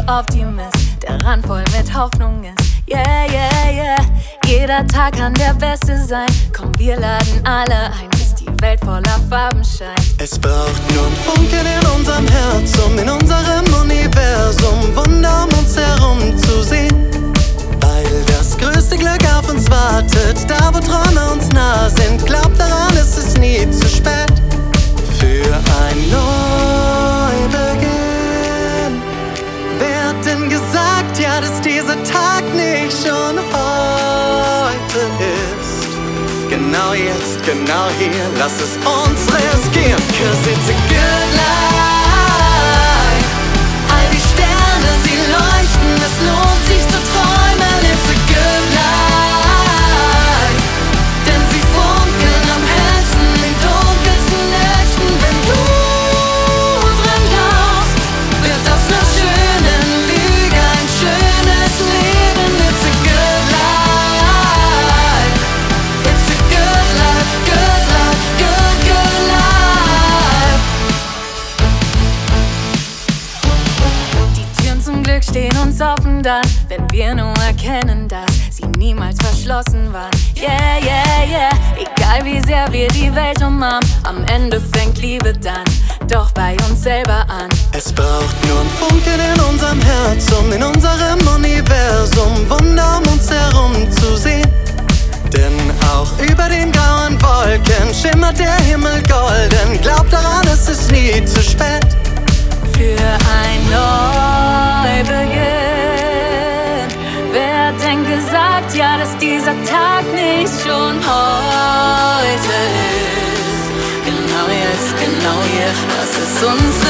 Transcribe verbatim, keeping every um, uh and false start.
Optimist, der Rand voll mit Hoffnung ist. Yeah, yeah, yeah. Jeder Tag kann der beste sein. Komm, wir laden alle ein, bis die Welt voller Farben scheint. Es braucht nur ein Funken in unserem Herz, um in unserem Universum Wunder um uns herum zu sehen. Weil das größte Glück auf uns wartet, da wo Träume uns nah sind. Glaubt daran, es ist nie zu spät für ein Neubeginn. Wer hat denn gesagt, ja, dass dieser Tag nicht schon heute ist? Genau jetzt, genau hier, lass es uns riskieren. 'Cause it's a good life. All die Sterne, sie leuchten, es lohnt sich zu träumen. It's a good life. Denn sie funkeln am hellsten in dunkelsten Nächten. Wenn du dran glaubst, wird aus einer schönen Lüge ein schönes Leben. It's a good life. It's a good life, good life, good, good life. Die Türen zum Glück stehen uns offen dann, wenn wir nur erkennen, dass sie niemals verschlossen waren. Yeah, yeah, yeah. Egal wie sehr wir die Welt umarmen, am Ende fängt Liebe dann doch bei uns selber an. Es braucht nur ein Funken in unserem Herz, um in unserem Universum Wunder um uns herum zu sehen. Denn auch über den grauen Wolken schimmert der Himmel golden. Glaubt daran, es ist nie zu spät Für ein Neubeginn. Wer hat denn gesagt, ja, dass dieser Tag nicht schon heute ist? Genau jetzt, genau hier, lass es uns